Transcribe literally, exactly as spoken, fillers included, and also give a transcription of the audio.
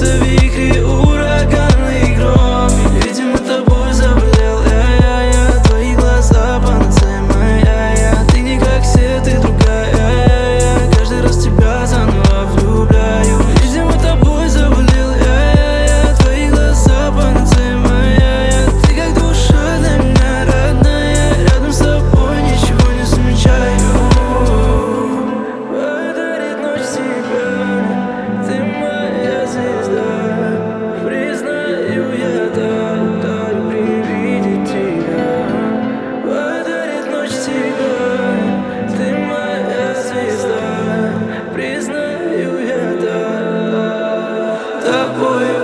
Сердце вихри, ураганный гром. Видимо, тобой заболел я-я-я. Твои глаза панацея моя-я. Ты не как все, ты другая я-я-я. Каждый раз тебя заново влюбляю. Видимо, тобой заболел я-я-я. Твои глаза панацея моя-я. Ты как душа для меня родная. Рядом с тобой ничего не замечаю. Подарит ночь тебя, ты моя звезда. Признаю, я так, так при виде тебя. Подарит ночь тебя, ты моя звезда. Признаю, я так тобой.